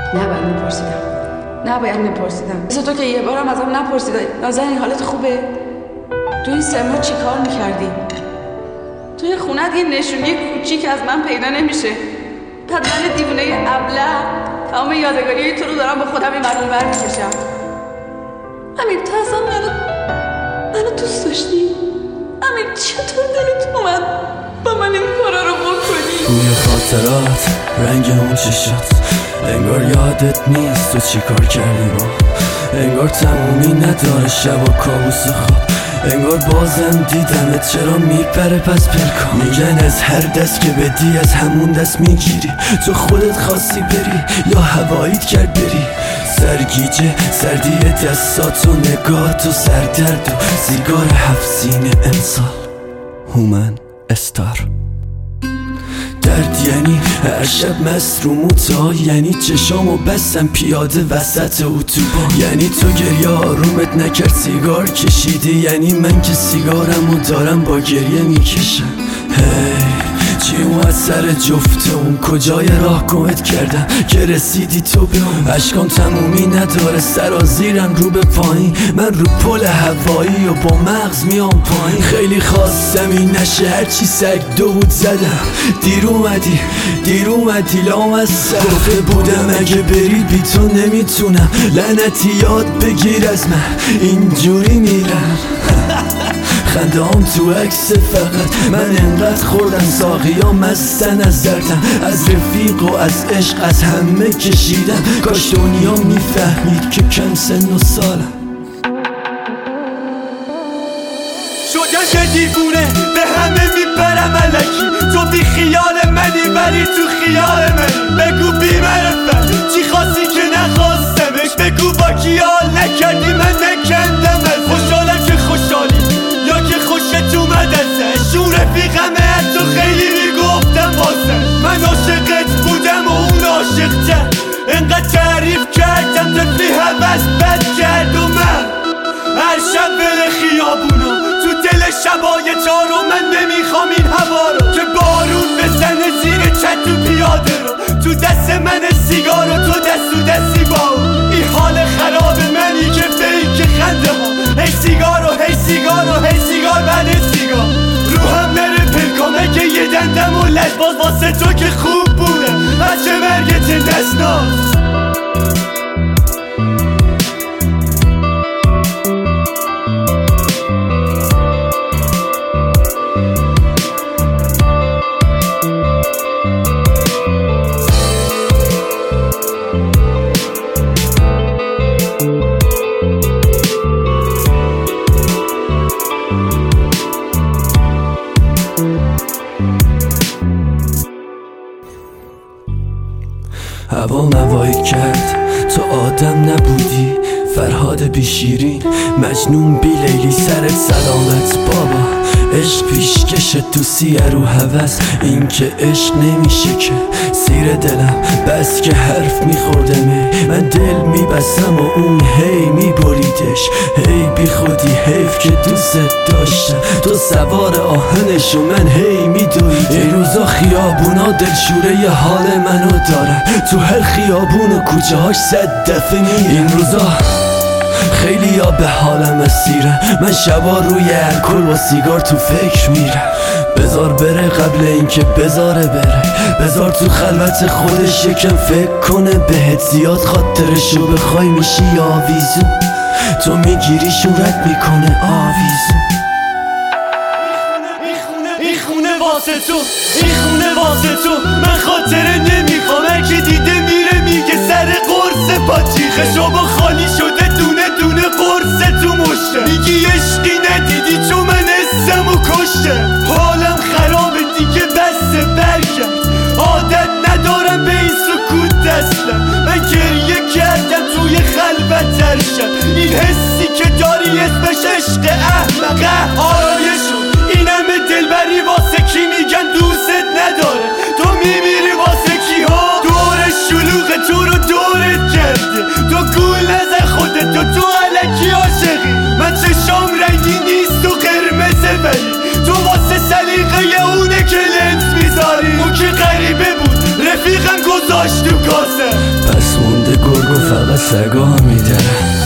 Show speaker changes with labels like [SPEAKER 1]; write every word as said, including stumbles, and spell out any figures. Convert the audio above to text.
[SPEAKER 1] نباید میپرسیدم نباید میپرسیدم مثل تو که یه بارم ازم نپرسیدم نازنین حالت خوبه؟ تو این سه ماه چی کار میکردی؟ توی خونت یه نشونی کوچیک از من پیدا نمیشه. بعد من دیوونه ابله تمام یادگاری تو رو دارم با خودم این برون بر میکشم. امیر تو اصلا منو منو دوست داشتی؟ امیر چطور دلت اومد با من این کارا رو بکنی؟
[SPEAKER 2] بوی خاطرات رنگ اون چشات انگار یادت نیست تو چی کار کردی با انگار تمومی نداره شب و کابوس خواب انگار بازم دیدمت چرا میپره پس پلکا میگن از هر دست که بدی از همون دست میگیری تو خودت خواستی بری یا هواییت کرد بری سرگیجه سردی دستات و نگات و سردرد و سیگار هفت سینه امسال هومن استار درد یعنی هر شب مست رو موتا یعنی چشامو بستم پیاده وسط اتوبان یعنی تو گریه آرومت نکرد سیگار کشیدی یعنی من که سیگارمو دارم با گریه میکشم هی چی اومد سر جفته اون کجای راه گمت کردم که رسیدی تو به اون اشکان تمومی نداره سرازیرم رو به پایین من رو پل هوایی و با مغز میام پایین خیلی خواستم این نشه هرچی سگ دو بود زدم دیر اومدی دیر اومدی لام از سر گفته بودم اگه بری بی تو نمیتونم لعنتی یاد بگیر از من اینجوری میرم خنده هم تو عکس فقط من انقدر خوردم ساقی ها مستن از دردم از رفیق و از عشق از همه کشیدم کاش دنیا میفهمید که کم سن و سالم
[SPEAKER 3] شدم یه دیوونه به همه میپرم علکی تو بی خیال منی ولی تو خیال منی بگو بی معرفت چی خواستی که نخواستمش بگو با کی حال نکردی من نکندم از خوشحالم که خوشحالی یا که خوشت اومد ازش اون رفیقمه از تو خیلی میگفتم واسه من عاشقت بودم و اون عاشق تر انقدر تعریف کردم طفلی حوض بد کرد و من هر شب بره خیابونو تو دل شبای تارو من نمیخوام این هوا رو که بارون بزنه زیر چت و پیاده رو تو دست من سیگار و تو دست تو دستی با اون این حال خراب منی که فیک خنده ها هی سیگار و هی سیگار و هی سیگار بعد سیگار رو هم نره پلکامه که یه دندم و لجباز واسه تو که خوب بوده بچه مرگت نسناس
[SPEAKER 2] هوا موایی کرد تو آدم نبودی فرهاد بی شیرین مجنون بی لیلی سرت سلامت بابا عشق پیشکش تو سیه رو هوس این که عشق نمیشه که سیر دلم بس که حرف میخوردمه من دل میبستم و اون هی میبریدش هی بی خودی حیف که دوست داشتم تو سوار آهنش و من هی میدویدم این روزا خیابونا دلشوره ی حال منو دارن تو هر خیابون و کوچه هاش صد دفعه میرم این روزا خیلی یا به حالم اسیرم من شبا روی الکل با سیگار تو فکر میرم بذار بره قبل اینکه بذاره بره بذار تو خلوت خودش یکم فکر کنه بهت زیاد خاطرشو بخوای میشی آویزون تو میگیری شورت میکنه آویزون
[SPEAKER 3] این خونه واسه تو این خونه واسه تو من خاطره نمیخوام هرکی دیده میره میگه سر قرص پاچیخشو با خالی شده دونه دونه قرص تو مشته میگی عشقی ندیدی چون من اسمو کشته حالم خرابه دیگه بسته برگرد عادت ندارم به این سکوت اصلا من گریه کردم توی خلوت ارشد این حسی که داری اسمش عشق احمقه آرایشو این همه دلبری واسه کی میگن دوست نداره تو میمیری واسه کی ها دور شلوغ تو رو دورت کرده تو گول نزن خودتو تو علکی عاشقی من چشام رنگی نیست و قرمزه ولی تو واسه سلیقه اونه که لنز میذاری اون که غریبه بود رفیقم گذاشت تو کاسه
[SPEAKER 2] پس گرگ و فقط سگا میدارن.